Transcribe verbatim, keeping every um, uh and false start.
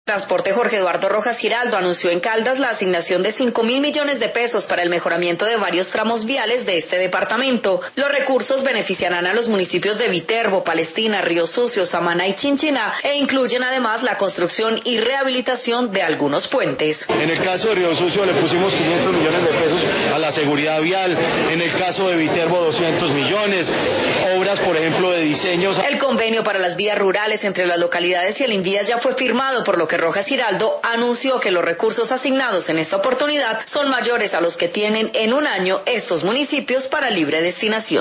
Transporte Jorge Eduardo Rojas Giraldo anunció en Caldas la asignación de cinco mil millones de pesos para el mejoramiento de varios tramos viales de este departamento. Los recursos beneficiarán a los municipios de Viterbo, Palestina, Río Sucio, Samaná y Chinchiná e incluyen además la construcción y rehabilitación de algunos puentes. En el caso de Río Sucio le pusimos quinientos millones de pesos a la seguridad vial, en el caso de Viterbo doscientos millones, obras por ejemplo de diseños. El convenio para las vías rurales entre las localidades y el Invías ya fue firmado, por lo que Rojas Giraldo anunció que los recursos asignados en esta oportunidad son mayores a los que tienen en un año estos municipios para libre destinación.